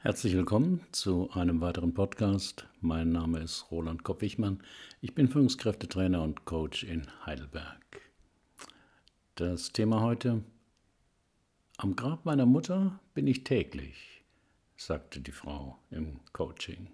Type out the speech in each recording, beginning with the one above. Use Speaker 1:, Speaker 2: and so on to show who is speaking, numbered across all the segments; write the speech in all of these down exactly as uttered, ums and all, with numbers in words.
Speaker 1: Herzlich willkommen zu einem weiteren Podcast. Mein Name ist Roland Kopp-Wichmann. Ich bin Führungskräftetrainer und Coach in Heidelberg. Das Thema heute: Am Grab meiner Mutter bin ich täglich, sagte die Frau im Coaching.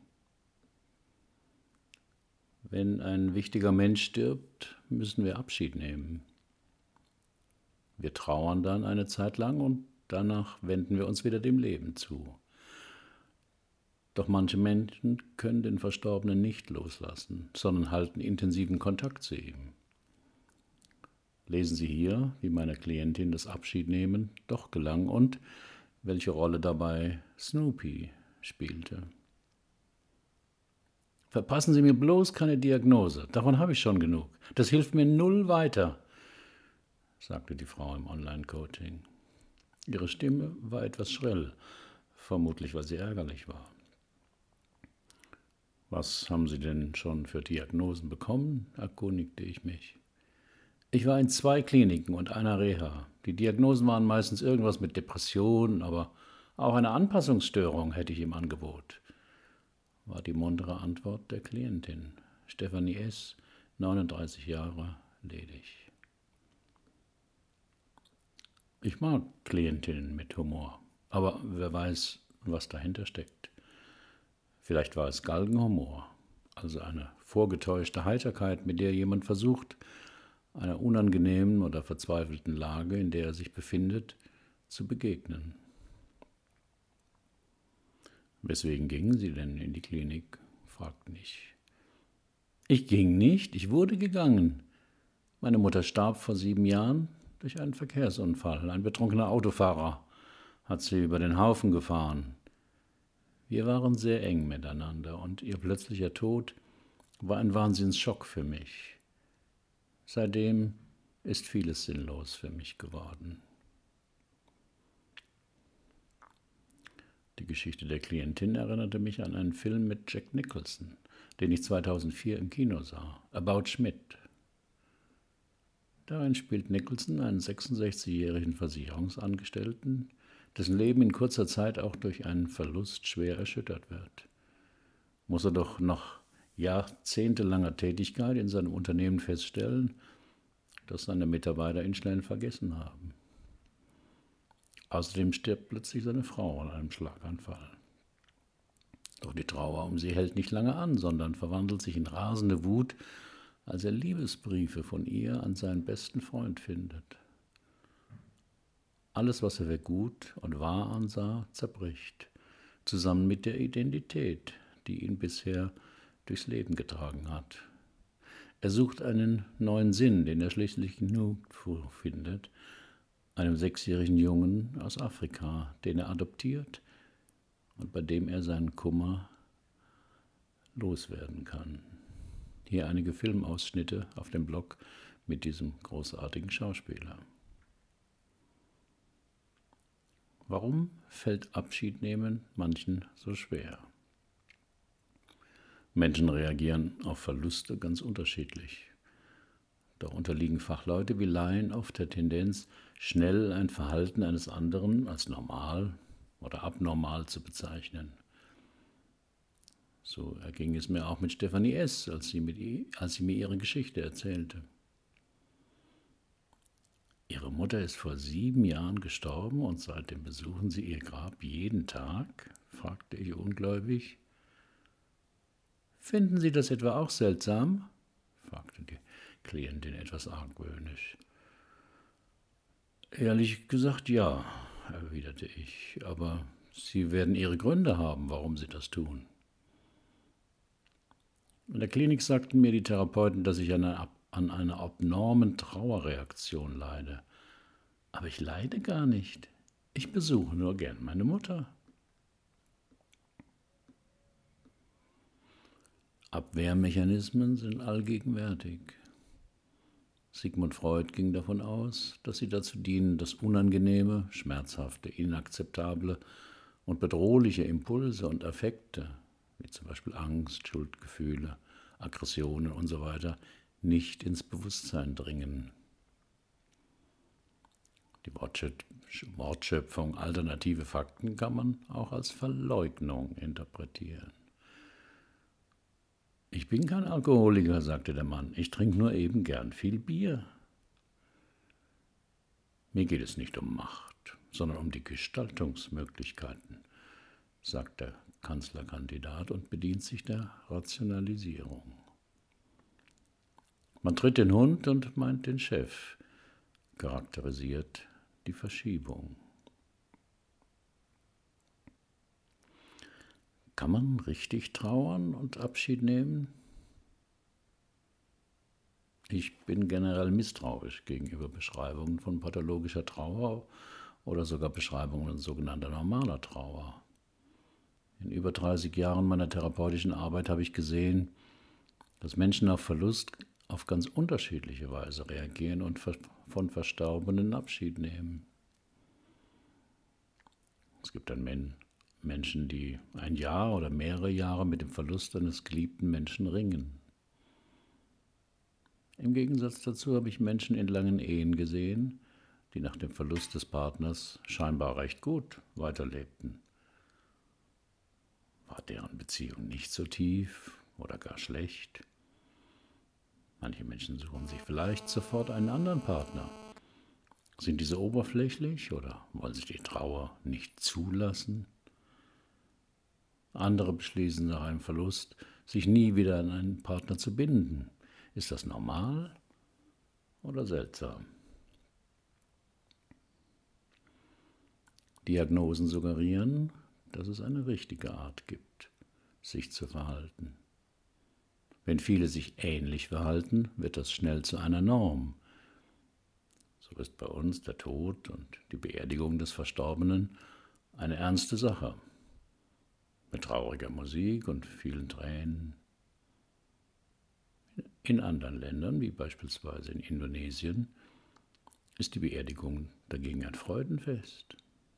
Speaker 1: Wenn ein wichtiger Mensch stirbt, müssen wir Abschied nehmen. Wir trauern dann eine Zeit lang und danach wenden wir uns wieder dem Leben zu. Doch manche Menschen können den Verstorbenen nicht loslassen, sondern halten intensiven Kontakt zu ihm. Lesen Sie hier, wie meiner Klientin das Abschiednehmen doch gelang und welche Rolle dabei Snoopy spielte. Verpassen Sie mir bloß keine Diagnose, davon habe ich schon genug. Das hilft mir null weiter, sagte die Frau im Online-Coaching. Ihre Stimme war etwas schrill, vermutlich weil sie ärgerlich war. Was haben Sie denn schon für Diagnosen bekommen? Erkundigte ich mich. Ich war in zwei Kliniken und einer Reha. Die Diagnosen waren meistens irgendwas mit Depressionen, aber auch eine Anpassungsstörung hätte ich im Angebot, war die muntere Antwort der Klientin. Stefanie S., neununddreißig Jahre, ledig. Ich mag Klientinnen mit Humor, aber wer weiß, was dahinter steckt. Vielleicht war es Galgenhumor, also eine vorgetäuschte Heiterkeit, mit der jemand versucht, einer unangenehmen oder verzweifelten Lage, in der er sich befindet, zu begegnen. Weswegen gingen Sie denn in die Klinik? Fragte ich. Ich ging nicht, ich wurde gegangen. Meine Mutter starb vor sieben Jahren durch einen Verkehrsunfall. Ein betrunkener Autofahrer hat sie über den Haufen gefahren. Wir waren sehr eng miteinander und ihr plötzlicher Tod war ein Wahnsinnsschock für mich. Seitdem ist vieles sinnlos für mich geworden. Die Geschichte der Klientin erinnerte mich an einen Film mit Jack Nicholson, den ich zweitausendvier im Kino sah, About Schmidt. Darin spielt Nicholson einen sechsundsechzigjährigen Versicherungsangestellten, dessen Leben in kurzer Zeit auch durch einen Verlust schwer erschüttert wird. Muss er doch nach jahrzehntelanger Tätigkeit in seinem Unternehmen feststellen, dass seine Mitarbeiter ihn schnell vergessen haben. Außerdem stirbt plötzlich seine Frau an einem Schlaganfall. Doch die Trauer um sie hält nicht lange an, sondern verwandelt sich in rasende Wut, als er Liebesbriefe von ihr an seinen besten Freund findet. Alles, was er für gut und wahr ansah, zerbricht, zusammen mit der Identität, die ihn bisher durchs Leben getragen hat. Er sucht einen neuen Sinn, den er schließlich nirgendwo findet, einem sechsjährigen Jungen aus Afrika, den er adoptiert und bei dem er seinen Kummer loswerden kann. Hier einige Filmausschnitte auf dem Blog mit diesem großartigen Schauspieler. Warum fällt Abschied nehmen manchen so schwer? Menschen reagieren auf Verluste ganz unterschiedlich. Doch unterliegen Fachleute wie Laien oft der Tendenz, schnell ein Verhalten eines anderen als normal oder abnormal zu bezeichnen. So erging es mir auch mit Stefanie S., als sie, mit ihr, als sie mir ihre Geschichte erzählte. Ihre Mutter ist vor sieben Jahren gestorben und seitdem besuchen Sie ihr Grab jeden Tag? Fragte ich ungläubig. Finden Sie das etwa auch seltsam? Fragte die Klientin etwas argwöhnisch. Ehrlich gesagt ja, erwiderte ich, aber Sie werden Ihre Gründe haben, warum Sie das tun. In der Klinik sagten mir die Therapeuten, dass ich an einer, an einer abnormen Trauerreaktion leide. Aber ich leide gar nicht. Ich besuche nur gern meine Mutter. Abwehrmechanismen sind allgegenwärtig. Sigmund Freud ging davon aus, dass sie dazu dienen, das Unangenehme, Schmerzhafte, Inakzeptable und bedrohliche Impulse und Affekte, wie zum Beispiel Angst, Schuldgefühle, Aggressionen und so weiter, nicht ins Bewusstsein dringen. Die Wortschöpfung alternative Fakten kann man auch als Verleugnung interpretieren. »Ich bin kein Alkoholiker«, sagte der Mann, »ich trinke nur eben gern viel Bier.« »Mir geht es nicht um Macht, sondern um die Gestaltungsmöglichkeiten«, sagt der Kanzlerkandidat und bedient sich der Rationalisierung. Man tritt den Hund und meint den Chef, charakterisiert die Verschiebung. Kann man richtig trauern und Abschied nehmen? Ich bin generell misstrauisch gegenüber Beschreibungen von pathologischer Trauer oder sogar Beschreibungen sogenannter normaler Trauer. In über dreißig Jahren meiner therapeutischen Arbeit habe ich gesehen, dass Menschen auf Verlust auf ganz unterschiedliche Weise reagieren und von Verstorbenen Abschied nehmen. Es gibt dann Men- Menschen, die ein Jahr oder mehrere Jahre mit dem Verlust eines geliebten Menschen ringen. Im Gegensatz dazu habe ich Menschen in langen Ehen gesehen, die nach dem Verlust des Partners scheinbar recht gut weiterlebten. War deren Beziehung nicht so tief oder gar schlecht? Manche Menschen suchen sich vielleicht sofort einen anderen Partner. Sind diese oberflächlich oder wollen sie die Trauer nicht zulassen? Andere beschließen nach einem Verlust, sich nie wieder an einen Partner zu binden. Ist das normal oder seltsam? Diagnosen suggerieren, dass es eine richtige Art gibt, sich zu verhalten. Wenn viele sich ähnlich verhalten, wird das schnell zu einer Norm. So ist bei uns der Tod und die Beerdigung des Verstorbenen eine ernste Sache. Mit trauriger Musik und vielen Tränen. In anderen Ländern, wie beispielsweise in Indonesien, ist die Beerdigung dagegen ein Freudenfest.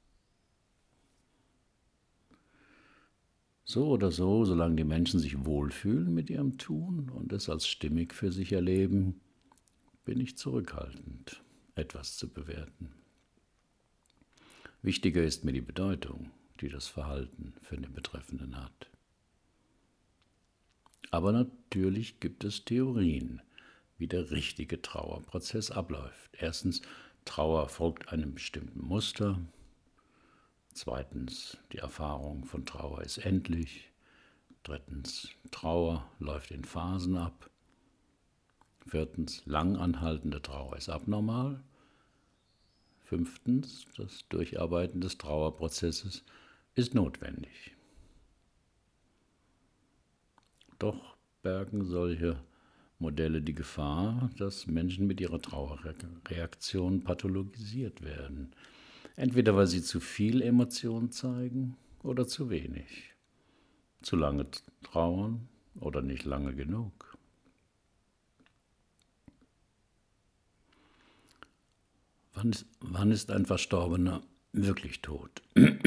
Speaker 1: So oder so, solange die Menschen sich wohlfühlen mit ihrem Tun und es als stimmig für sich erleben, bin ich zurückhaltend, etwas zu bewerten. Wichtiger ist mir die Bedeutung, die das Verhalten für den Betreffenden hat. Aber natürlich gibt es Theorien, wie der richtige Trauerprozess abläuft. Erstens, Trauer folgt einem bestimmten Muster. Zweitens, die Erfahrung von Trauer ist endlich. Drittens, Trauer läuft in Phasen ab. Viertens, lang anhaltende Trauer ist abnormal. Fünftens, das Durcharbeiten des Trauerprozesses ist notwendig. Doch bergen solche Modelle die Gefahr, dass Menschen mit ihrer Trauerreaktion pathologisiert werden. Entweder weil sie zu viel Emotion zeigen oder zu wenig. Zu lange trauern oder nicht lange genug. Wann ist, wann ist ein Verstorbener wirklich tot?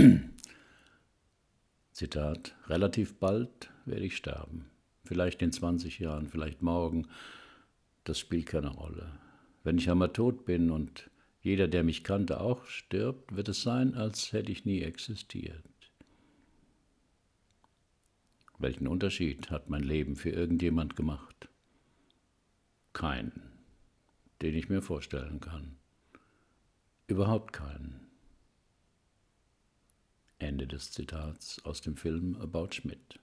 Speaker 1: Zitat, relativ bald werde ich sterben. Vielleicht in zwanzig Jahren, vielleicht morgen. Das spielt keine Rolle. Wenn ich einmal tot bin und jeder, der mich kannte, auch stirbt, wird es sein, als hätte ich nie existiert. Welchen Unterschied hat mein Leben für irgendjemand gemacht? Keinen, den ich mir vorstellen kann. Überhaupt keinen. Ende des Zitats aus dem Film About Schmidt.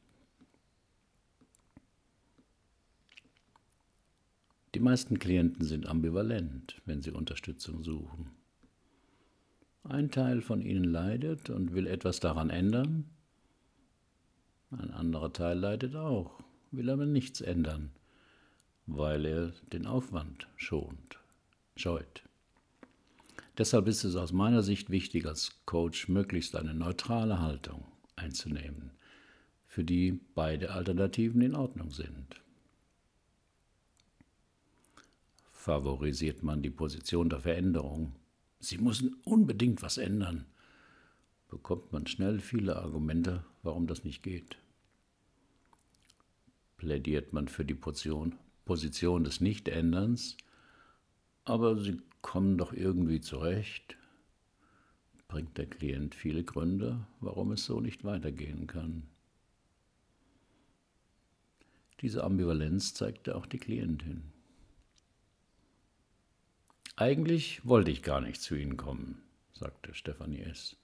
Speaker 1: Die meisten Klienten sind ambivalent, wenn sie Unterstützung suchen. Ein Teil von ihnen leidet und will etwas daran ändern. Ein anderer Teil leidet auch, will aber nichts ändern, weil er den Aufwand schont, scheut. Deshalb ist es aus meiner Sicht wichtig, als Coach möglichst eine neutrale Haltung einzunehmen, für die beide Alternativen in Ordnung sind. Favorisiert man die Position der Veränderung, sie müssen unbedingt was ändern, bekommt man schnell viele Argumente, warum das nicht geht. Plädiert man für die Position, Position des Nichtänderns, aber sie kommen doch irgendwie zurecht, bringt der Klient viele Gründe, warum es so nicht weitergehen kann. Diese Ambivalenz zeigte auch die Klientin. Eigentlich wollte ich gar nicht zu Ihnen kommen, sagte Stefanie S.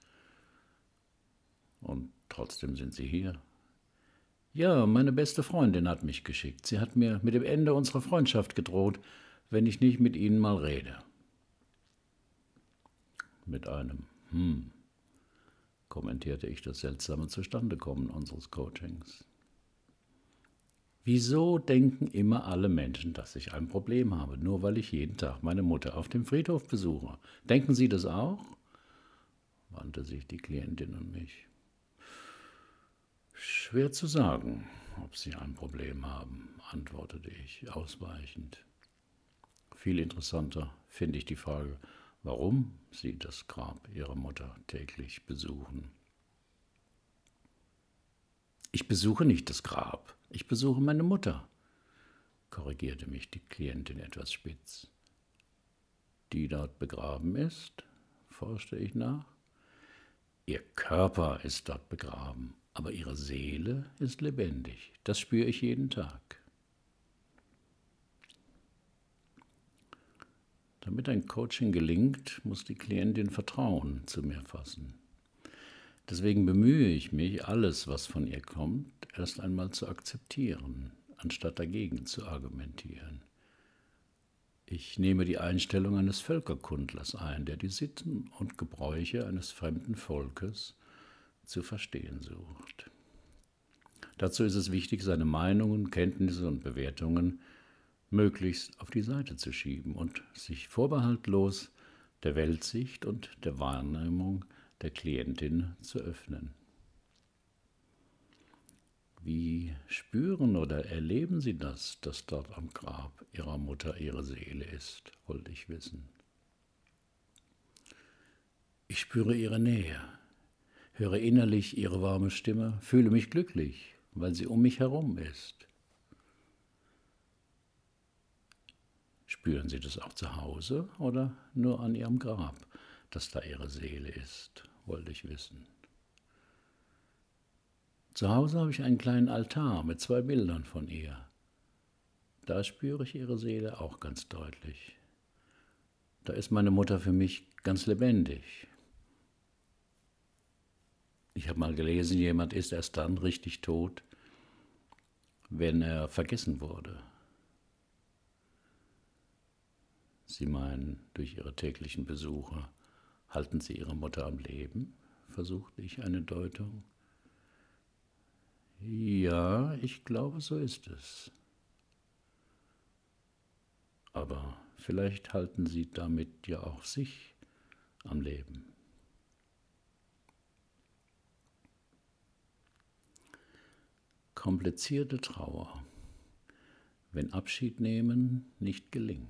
Speaker 1: Und trotzdem sind Sie hier. Ja, meine beste Freundin hat mich geschickt. Sie hat mir mit dem Ende unserer Freundschaft gedroht, wenn ich nicht mit Ihnen mal rede. Mit einem Hm kommentierte ich das seltsame Zustandekommen unseres Coachings. Wieso denken immer alle Menschen, dass ich ein Problem habe, nur weil ich jeden Tag meine Mutter auf dem Friedhof besuche? Denken Sie das auch? Wandte sich die Klientin an mich. Schwer zu sagen, ob Sie ein Problem haben, antwortete ich ausweichend. Viel interessanter finde ich die Frage, warum Sie das Grab Ihrer Mutter täglich besuchen. Ich besuche nicht das Grab, ich besuche meine Mutter, korrigierte mich die Klientin etwas spitz. Die dort begraben ist, forschte ich nach. Ihr Körper ist dort begraben, aber ihre Seele ist lebendig. Das spüre ich jeden Tag. Damit ein Coaching gelingt, muss die Klientin Vertrauen zu mir fassen. Deswegen bemühe ich mich, alles, was von ihr kommt, erst einmal zu akzeptieren, anstatt dagegen zu argumentieren. Ich nehme die Einstellung eines Völkerkundlers ein, der die Sitten und Gebräuche eines fremden Volkes zu verstehen sucht. Dazu ist es wichtig, seine Meinungen, Kenntnisse und Bewertungen möglichst auf die Seite zu schieben und sich vorbehaltlos der Weltsicht und der Wahrnehmung der Klientin zu öffnen. Wie spüren oder erleben Sie das, dass dort am Grab Ihrer Mutter Ihre Seele ist, wollte ich wissen. Ich spüre ihre Nähe, höre innerlich ihre warme Stimme, fühle mich glücklich, weil sie um mich herum ist. Spüren Sie das auch zu Hause oder nur an Ihrem Grab, dass da Ihre Seele ist, wollte ich wissen. Zu Hause habe ich einen kleinen Altar mit zwei Bildern von ihr. Da spüre ich ihre Seele auch ganz deutlich. Da ist meine Mutter für mich ganz lebendig. Ich habe mal gelesen, jemand ist erst dann richtig tot, wenn er vergessen wurde. Sie meinen, durch Ihre täglichen Besuche halten Sie Ihre Mutter am Leben? Versuchte ich eine Deutung. Ja, ich glaube, so ist es. Aber vielleicht halten Sie damit ja auch sich am Leben. Komplizierte Trauer, wenn Abschied nehmen nicht gelingt.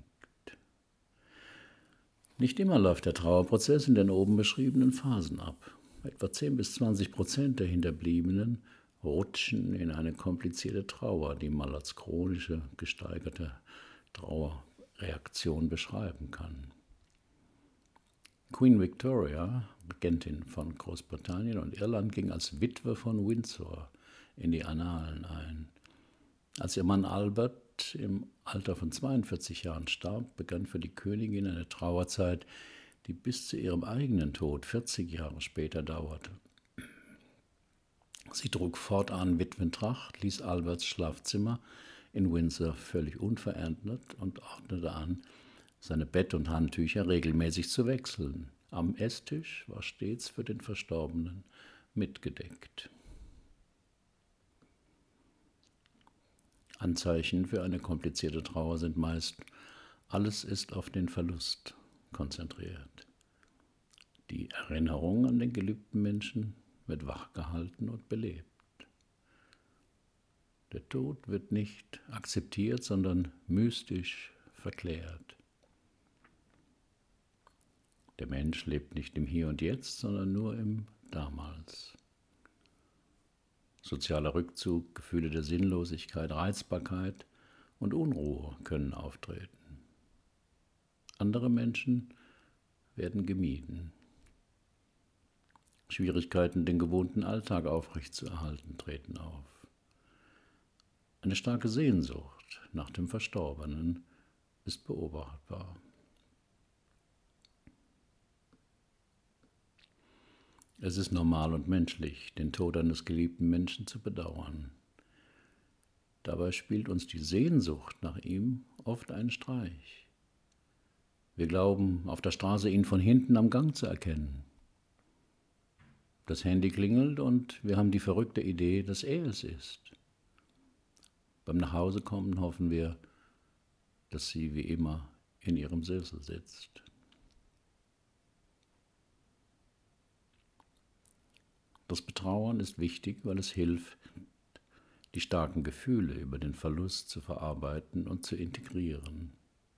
Speaker 1: Nicht immer läuft der Trauerprozess in den oben beschriebenen Phasen ab. Etwa zehn bis zwanzig Prozent der Hinterbliebenen rutschen in eine komplizierte Trauer, die man als chronische, gesteigerte Trauerreaktion beschreiben kann. Queen Victoria, Regentin von Großbritannien und Irland, ging als Witwe von Windsor in die Annalen ein. Als ihr Mann Albert im Alter von zweiundvierzig Jahren starb, begann für die Königin eine Trauerzeit, die bis zu ihrem eigenen Tod vierzig Jahre später dauerte. Sie trug fortan Witwentracht, ließ Alberts Schlafzimmer in Windsor völlig unverändert und ordnete an, seine Bett- und Handtücher regelmäßig zu wechseln. Am Esstisch war stets für den Verstorbenen mitgedeckt. Anzeichen für eine komplizierte Trauer sind meist, alles ist auf den Verlust konzentriert. Die Erinnerung an den geliebten Menschen wird wachgehalten und belebt. Der Tod wird nicht akzeptiert, sondern mystisch verklärt. Der Mensch lebt nicht im Hier und Jetzt, sondern nur im Damals. Sozialer Rückzug, Gefühle der Sinnlosigkeit, Reizbarkeit und Unruhe können auftreten. Andere Menschen werden gemieden. Schwierigkeiten, den gewohnten Alltag aufrechtzuerhalten, treten auf. Eine starke Sehnsucht nach dem Verstorbenen ist beobachtbar. Es ist normal und menschlich, den Tod eines geliebten Menschen zu bedauern. Dabei spielt uns die Sehnsucht nach ihm oft einen Streich. Wir glauben, auf der Straße ihn von hinten am Gang zu erkennen. Das Handy klingelt und wir haben die verrückte Idee, dass er es ist. Beim Nachhausekommen hoffen wir, dass sie wie immer in ihrem Sessel sitzt. Das Betrauern ist wichtig, weil es hilft, die starken Gefühle über den Verlust zu verarbeiten und zu integrieren.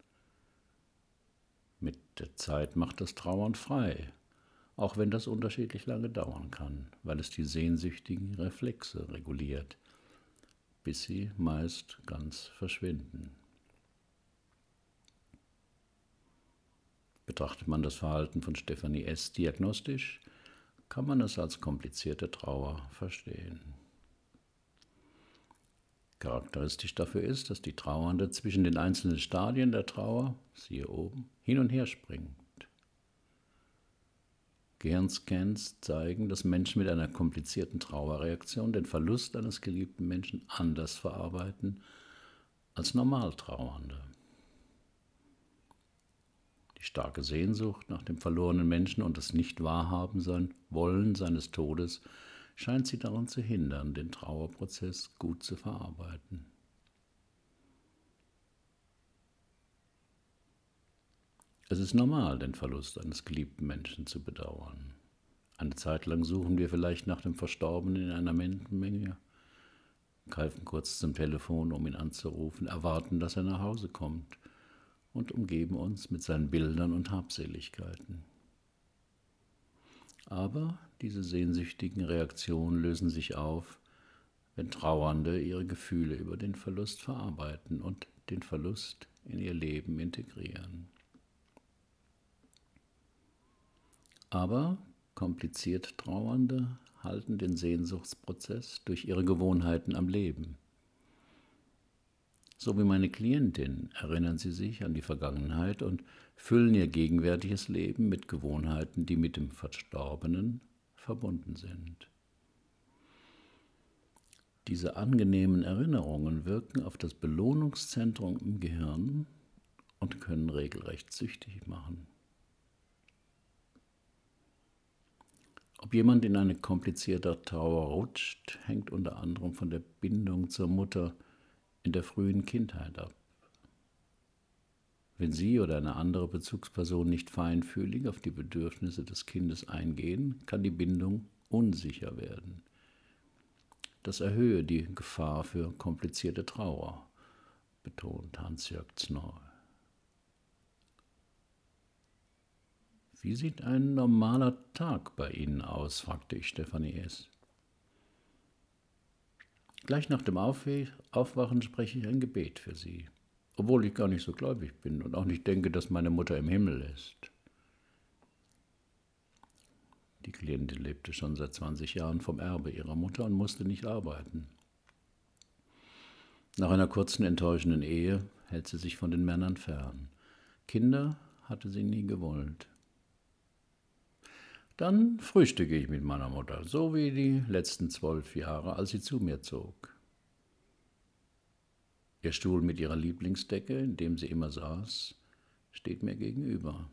Speaker 1: Mit der Zeit macht das Trauern frei, auch wenn das unterschiedlich lange dauern kann, weil es die sehnsüchtigen Reflexe reguliert, bis sie meist ganz verschwinden. Betrachtet man das Verhalten von Stefanie S. diagnostisch, kann man es als komplizierte Trauer verstehen. Charakteristisch dafür ist, dass die Trauernde zwischen den einzelnen Stadien der Trauer, siehe oben, hin und her springt. Gehirnscans zeigen, dass Menschen mit einer komplizierten Trauerreaktion den Verlust eines geliebten Menschen anders verarbeiten als Normaltrauernde. Die starke Sehnsucht nach dem verlorenen Menschen und das Nicht-Wahrhaben sein Wollen seines Todes scheint sie daran zu hindern, den Trauerprozess gut zu verarbeiten. Es ist normal, den Verlust eines geliebten Menschen zu bedauern. Eine Zeit lang suchen wir vielleicht nach dem Verstorbenen in einer Menschenmenge, greifen kurz zum Telefon, um ihn anzurufen, erwarten, dass er nach Hause kommt und umgeben uns mit seinen Bildern und Habseligkeiten. Aber diese sehnsüchtigen Reaktionen lösen sich auf, wenn Trauernde ihre Gefühle über den Verlust verarbeiten und den Verlust in ihr Leben integrieren. Aber kompliziert Trauernde halten den Sehnsuchtsprozess durch ihre Gewohnheiten am Leben. So wie meine Klientin erinnern sie sich an die Vergangenheit und füllen ihr gegenwärtiges Leben mit Gewohnheiten, die mit dem Verstorbenen verbunden sind. Diese angenehmen Erinnerungen wirken auf das Belohnungszentrum im Gehirn und können regelrecht süchtig machen. Ob jemand in eine komplizierte Trauer rutscht, hängt unter anderem von der Bindung zur Mutter in der frühen Kindheit ab. Wenn sie oder eine andere Bezugsperson nicht feinfühlig auf die Bedürfnisse des Kindes eingehen, kann die Bindung unsicher werden. Das erhöhe die Gefahr für komplizierte Trauer, betont Hans-Jörg Znor. Wie sieht ein normaler Tag bei Ihnen aus, fragte ich Stefanie S. Gleich nach dem Aufwachen spreche ich ein Gebet für sie, obwohl ich gar nicht so gläubig bin und auch nicht denke, dass meine Mutter im Himmel ist. Die Klientin lebte schon seit zwanzig Jahren vom Erbe ihrer Mutter und musste nicht arbeiten. Nach einer kurzen, enttäuschenden Ehe hält sie sich von den Männern fern. Kinder hatte sie nie gewollt. Dann frühstücke ich mit meiner Mutter, so wie die letzten zwölf Jahre, als sie zu mir zog. Ihr Stuhl mit ihrer Lieblingsdecke, in dem sie immer saß, steht mir gegenüber.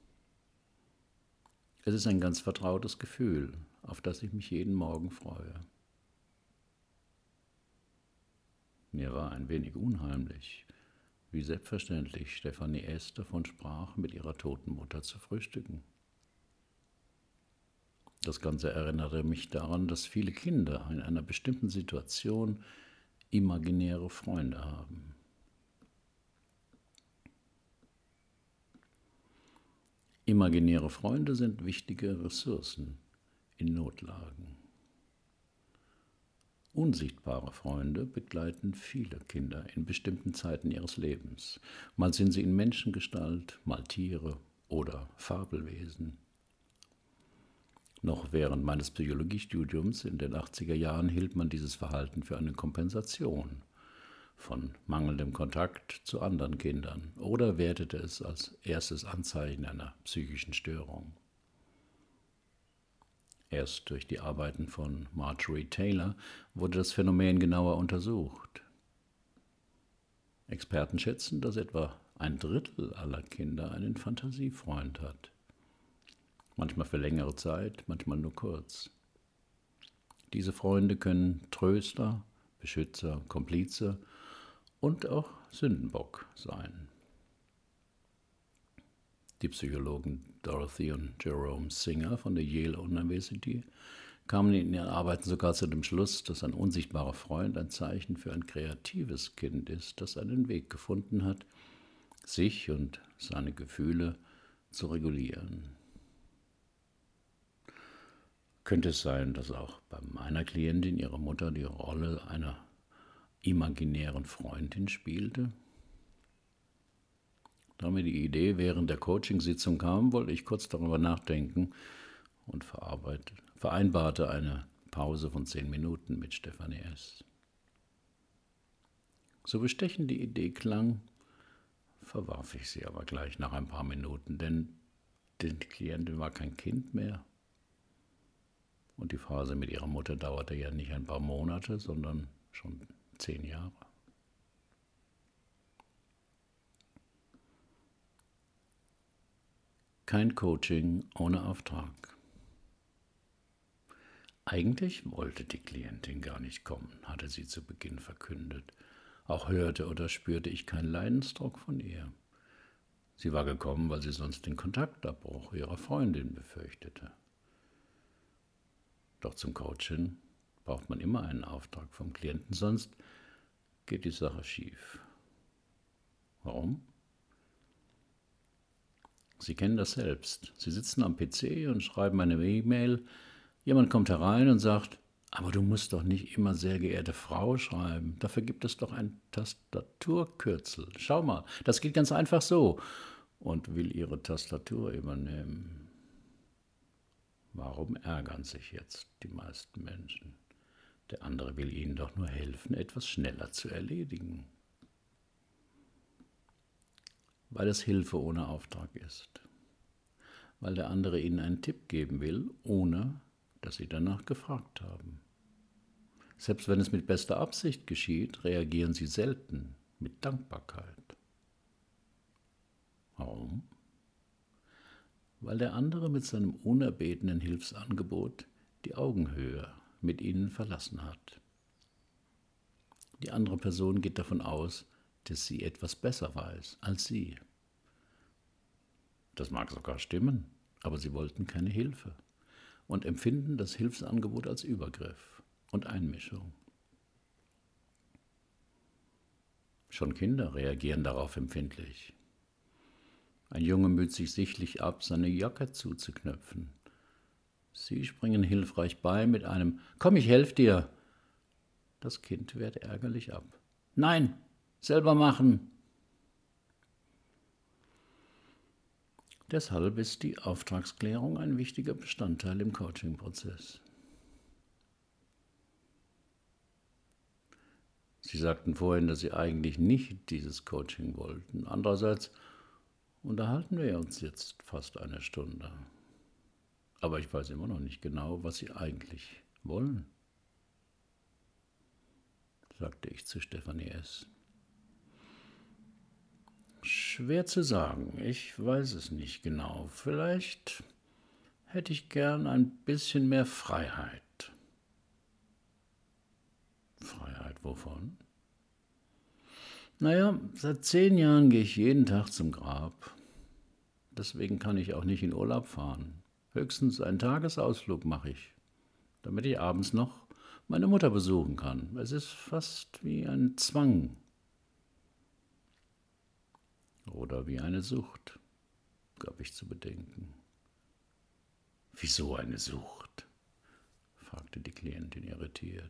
Speaker 1: Es ist ein ganz vertrautes Gefühl, auf das ich mich jeden Morgen freue. Mir war ein wenig unheimlich, wie selbstverständlich Stefanie S. davon sprach, mit ihrer toten Mutter zu frühstücken. Das Ganze erinnerte mich daran, dass viele Kinder in einer bestimmten Situation imaginäre Freunde haben. Imaginäre Freunde sind wichtige Ressourcen in Notlagen. Unsichtbare Freunde begleiten viele Kinder in bestimmten Zeiten ihres Lebens. Mal sind sie in Menschengestalt, mal Tiere oder Fabelwesen. Noch während meines Psychologiestudiums in den achtziger Jahren hielt man dieses Verhalten für eine Kompensation von mangelndem Kontakt zu anderen Kindern oder wertete es als erstes Anzeichen einer psychischen Störung. Erst durch die Arbeiten von Marjorie Taylor wurde das Phänomen genauer untersucht. Experten schätzen, dass etwa ein Drittel aller Kinder einen Fantasiefreund hat. Manchmal für längere Zeit, manchmal nur kurz. Diese Freunde können Tröster, Beschützer, Komplize und auch Sündenbock sein. Die Psychologen Dorothy und Jerome Singer von der Yale University kamen in ihren Arbeiten sogar zu dem Schluss, dass ein unsichtbarer Freund ein Zeichen für ein kreatives Kind ist, das einen Weg gefunden hat, sich und seine Gefühle zu regulieren. Könnte es sein, dass auch bei meiner Klientin ihre Mutter die Rolle einer imaginären Freundin spielte? Da mir die Idee während der Coachingsitzung kam, wollte ich kurz darüber nachdenken und vereinbarte eine Pause von zehn Minuten mit Stefanie S. So bestechend die Idee klang, verwarf ich sie aber gleich nach ein paar Minuten, denn die Klientin war kein Kind mehr. Und die Phase mit ihrer Mutter dauerte ja nicht ein paar Monate, sondern schon zehn Jahre. Kein Coaching ohne Auftrag. Eigentlich wollte die Klientin gar nicht kommen, hatte sie zu Beginn verkündet. Auch hörte oder spürte ich keinen Leidensdruck von ihr. Sie war gekommen, weil sie sonst den Kontaktabbruch ihrer Freundin befürchtete. Doch zum Coaching braucht man immer einen Auftrag vom Klienten, sonst geht die Sache schief. Warum? Sie kennen das selbst. Sie sitzen am P C und schreiben eine E-Mail. Jemand kommt herein und sagt, aber du musst doch nicht immer sehr geehrte Frau schreiben. Dafür gibt es doch ein Tastaturkürzel. Schau mal, das geht ganz einfach so. Und will ihre Tastatur übernehmen. Warum ärgern sich jetzt die meisten Menschen? Der andere will ihnen doch nur helfen, etwas schneller zu erledigen. Weil es Hilfe ohne Auftrag ist. Weil der andere ihnen einen Tipp geben will, ohne dass sie danach gefragt haben. Selbst wenn es mit bester Absicht geschieht, reagieren sie selten mit Dankbarkeit. Warum? Weil der andere mit seinem unerbetenen Hilfsangebot die Augenhöhe mit ihnen verlassen hat. Die andere Person geht davon aus, dass sie etwas besser weiß als sie. Das mag sogar stimmen, aber sie wollten keine Hilfe und empfinden das Hilfsangebot als Übergriff und Einmischung. Schon Kinder reagieren darauf empfindlich. Ein Junge müht sich sichtlich ab, seine Jacke zuzuknöpfen. Sie springen hilfreich bei mit einem »Komm, ich helf dir!« Das Kind wehrt ärgerlich ab. »Nein, selber machen!« Deshalb ist die Auftragsklärung ein wichtiger Bestandteil im Coaching-Prozess. Sie sagten vorhin, dass Sie eigentlich nicht dieses Coaching wollten. Andererseits unterhalten wir uns jetzt fast eine Stunde. Aber ich weiß immer noch nicht genau, was Sie eigentlich wollen, sagte ich zu Stefanie S. Schwer zu sagen, ich weiß es nicht genau. Vielleicht hätte ich gern ein bisschen mehr Freiheit. Freiheit wovon? Naja, seit zehn Jahren gehe ich jeden Tag zum Grab. Deswegen kann ich auch nicht in Urlaub fahren. Höchstens einen Tagesausflug mache ich, damit ich abends noch meine Mutter besuchen kann. Es ist fast wie ein Zwang. Oder wie eine Sucht, gab ich zu bedenken. Wieso eine Sucht? Fragte die Klientin irritiert.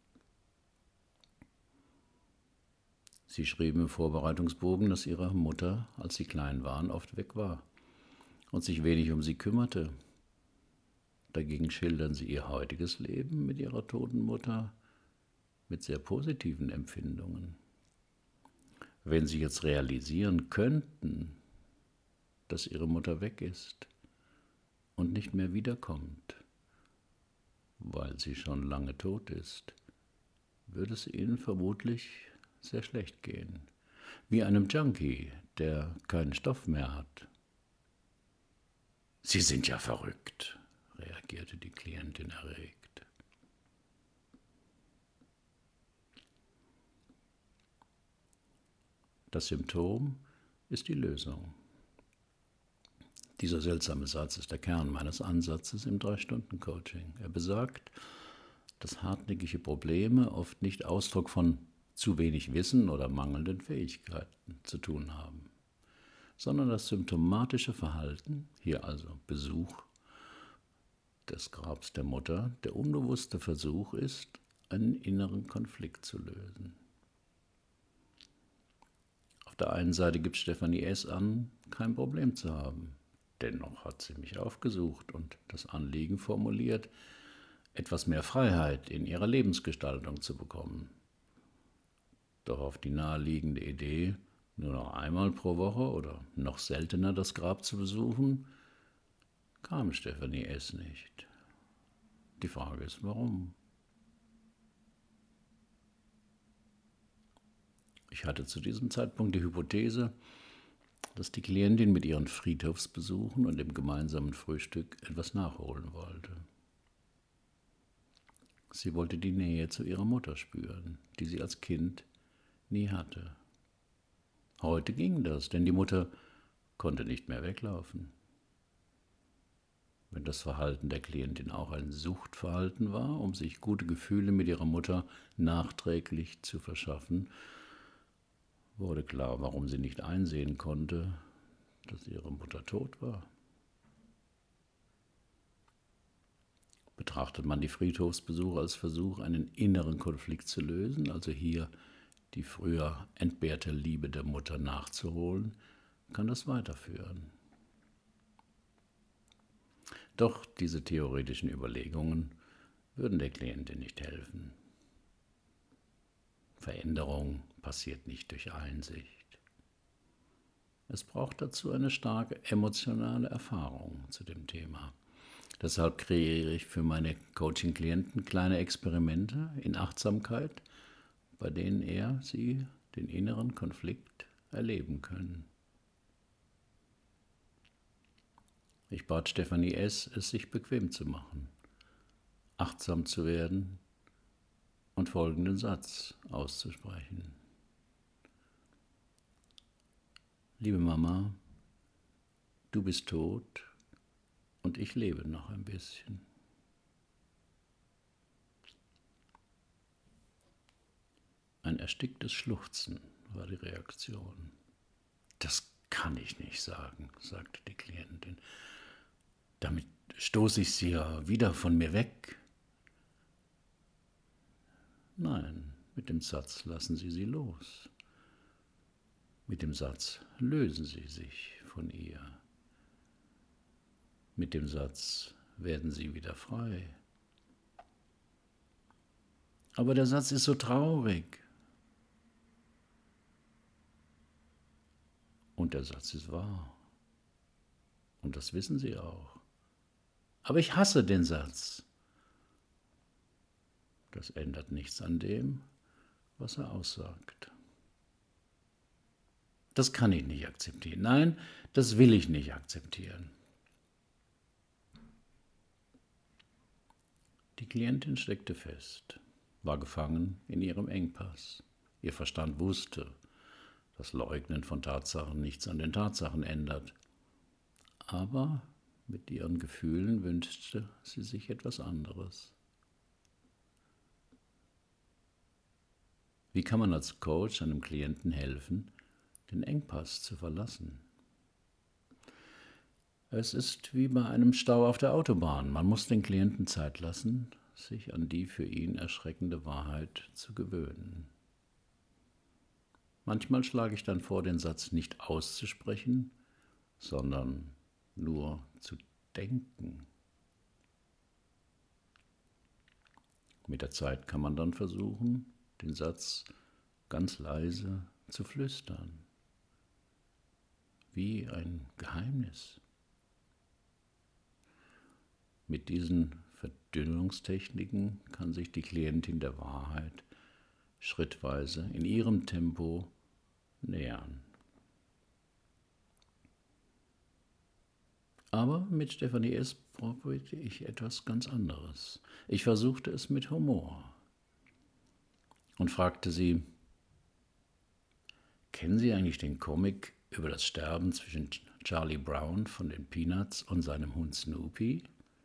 Speaker 1: Sie schrieben im Vorbereitungsbogen, dass ihre Mutter, als sie klein waren, oft weg war und sich wenig um sie kümmerte. Dagegen schildern sie ihr heutiges Leben mit ihrer toten Mutter mit sehr positiven Empfindungen. Wenn sie jetzt realisieren könnten, dass ihre Mutter weg ist und nicht mehr wiederkommt, weil sie schon lange tot ist, würde es ihnen vermutlich sehr schlecht gehen. Wie einem Junkie, der keinen Stoff mehr hat. »Sie sind ja verrückt«, reagierte die Klientin erregt. Das Symptom ist die Lösung. Dieser seltsame Satz ist der Kern meines Ansatzes im Drei-Stunden-Coaching. Er besagt, dass hartnäckige Probleme oft nicht Ausdruck von zu wenig Wissen oder mangelnden Fähigkeiten zu tun haben, sondern das symptomatische Verhalten, hier also Besuch des Grabs der Mutter, der unbewusste Versuch ist, einen inneren Konflikt zu lösen. Auf der einen Seite gibt Stefanie S. an, kein Problem zu haben. Dennoch hat sie mich aufgesucht und das Anliegen formuliert, etwas mehr Freiheit in ihrer Lebensgestaltung zu bekommen. Doch auf die naheliegende Idee, nur noch einmal pro Woche oder noch seltener das Grab zu besuchen, kam Stefanie S. nicht. Die Frage ist, warum? Ich hatte zu diesem Zeitpunkt die Hypothese, dass die Klientin mit ihren Friedhofsbesuchen und dem gemeinsamen Frühstück etwas nachholen wollte. Sie wollte die Nähe zu ihrer Mutter spüren, die sie als Kind nie hatte. Heute ging das, denn die Mutter konnte nicht mehr weglaufen. Wenn das Verhalten der Klientin auch ein Suchtverhalten war, um sich gute Gefühle mit ihrer Mutter nachträglich zu verschaffen, wurde klar, warum sie nicht einsehen konnte, dass ihre Mutter tot war. Betrachtet man die Friedhofsbesuche als Versuch, einen inneren Konflikt zu lösen, also hier die früher entbehrte Liebe der Mutter nachzuholen, kann das weiterführen. Doch diese theoretischen Überlegungen würden der Klientin nicht helfen. Veränderung passiert nicht durch Einsicht. Es braucht dazu eine starke emotionale Erfahrung zu dem Thema. Deshalb kreiere ich für meine Coaching-Klienten kleine Experimente in Achtsamkeit, bei denen er, sie den inneren Konflikt erleben können. Ich bat Stefanie S., es sich bequem zu machen, achtsam zu werden und folgenden Satz auszusprechen. Liebe Mama, du bist tot und ich lebe noch ein bisschen. Ein ersticktes Schluchzen war die Reaktion. Das kann ich nicht sagen, sagte die Klientin. Damit stoße ich sie ja wieder von mir weg. Nein, mit dem Satz lassen Sie sie los. Mit dem Satz lösen Sie sich von ihr. Mit dem Satz werden Sie wieder frei. Aber der Satz ist so traurig. Und der Satz ist wahr. Und das wissen Sie auch. Aber ich hasse den Satz. Das ändert nichts an dem, was er aussagt. Das kann ich nicht akzeptieren. Nein, das will ich nicht akzeptieren. Die Klientin steckte fest, war gefangen in ihrem Engpass. Ihr Verstand wusste, dass Leugnen von Tatsachen nichts an den Tatsachen ändert. Aber mit ihren Gefühlen wünschte sie sich etwas anderes. Wie kann man als Coach einem Klienten helfen, den Engpass zu verlassen? Es ist wie bei einem Stau auf der Autobahn. Man muss den Klienten Zeit lassen, sich an die für ihn erschreckende Wahrheit zu gewöhnen. Manchmal schlage ich dann vor, den Satz nicht auszusprechen, sondern nur zu denken. Mit der Zeit kann man dann versuchen, den Satz ganz leise zu flüstern, wie ein Geheimnis. Mit diesen Verdünnungstechniken kann sich die Klientin der Wahrheit schrittweise in ihrem Tempo nähern. Aber mit Stefanie S. probierte ich etwas ganz anderes. Ich versuchte es mit Humor und fragte sie: Kennen Sie eigentlich den Comic über das Sterben zwischen Charlie Brown von den Peanuts und seinem Hund Snoopy?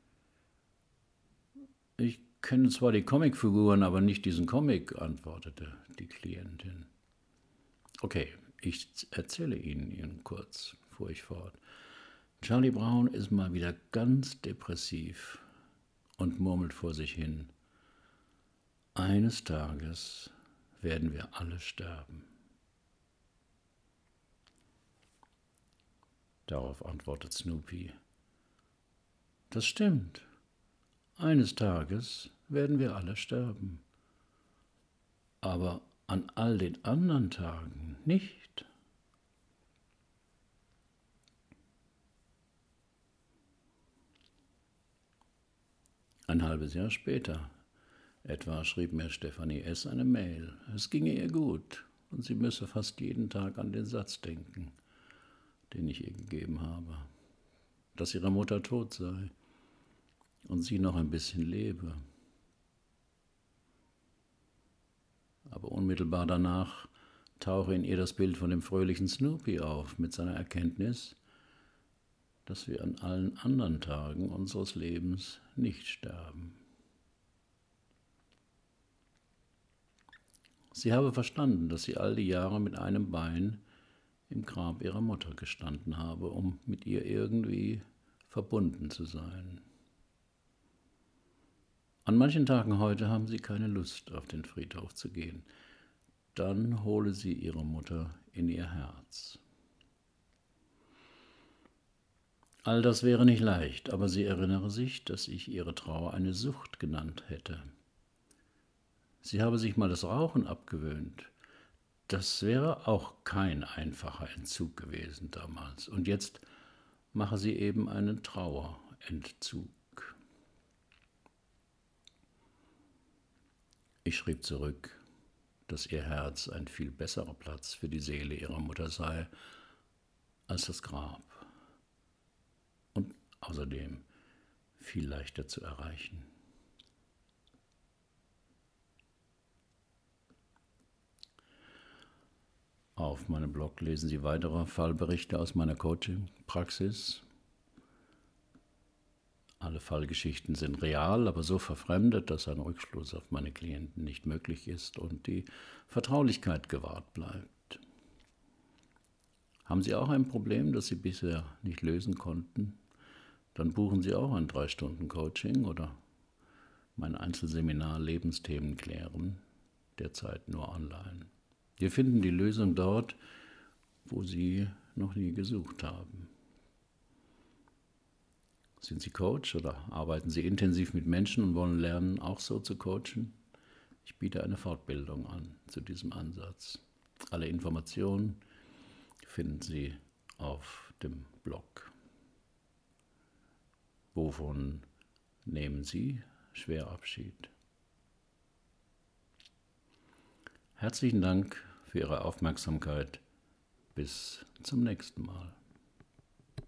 Speaker 1: Ich kenne zwar die Comicfiguren, aber nicht diesen Comic, antwortete die Klientin. Okay, ich erzähle Ihnen ihn kurz, fuhr ich fort. Charlie Brown ist mal wieder ganz depressiv und murmelt vor sich hin: Eines Tages werden wir alle sterben. Darauf antwortet Snoopy: Das stimmt. Eines Tages werden wir alle sterben. Aber an all den anderen Tagen nicht. Ein halbes Jahr später etwa schrieb mir Stefanie S. eine Mail. Es ginge ihr gut und sie müsse fast jeden Tag an den Satz denken, den ich ihr gegeben habe, dass ihre Mutter tot sei und sie noch ein bisschen lebe. Aber unmittelbar danach tauche in ihr das Bild von dem fröhlichen Snoopy auf, mit seiner Erkenntnis, dass wir an allen anderen Tagen unseres Lebens nicht sterben. Sie habe verstanden, dass sie all die Jahre mit einem Bein im Grab ihrer Mutter gestanden habe, um mit ihr irgendwie verbunden zu sein. An manchen Tagen heute haben sie keine Lust, auf den Friedhof zu gehen. Dann hole sie ihre Mutter in ihr Herz. All das wäre nicht leicht, aber sie erinnere sich, dass ich ihre Trauer eine Sucht genannt hätte. Sie habe sich mal das Rauchen abgewöhnt. Das wäre auch kein einfacher Entzug gewesen damals. Und jetzt mache sie eben einen Trauerentzug. Ich schrieb zurück, dass ihr Herz ein viel besserer Platz für die Seele ihrer Mutter sei als das Grab und außerdem viel leichter zu erreichen. Auf meinem Blog lesen Sie weitere Fallberichte aus meiner Coaching-Praxis. Alle Fallgeschichten sind real, aber so verfremdet, dass ein Rückschluss auf meine Klienten nicht möglich ist und die Vertraulichkeit gewahrt bleibt. Haben Sie auch ein Problem, das Sie bisher nicht lösen konnten? Dann buchen Sie auch ein drei Stunden Coaching oder mein Einzelseminar Lebensthemen klären, derzeit nur online. Wir finden die Lösung dort, wo Sie noch nie gesucht haben. Sind Sie Coach oder arbeiten Sie intensiv mit Menschen und wollen lernen, auch so zu coachen? Ich biete eine Fortbildung an zu diesem Ansatz. Alle Informationen finden Sie auf dem Blog. Wovon nehmen Sie schwer Abschied? Herzlichen Dank für Ihre Aufmerksamkeit. Bis zum nächsten Mal.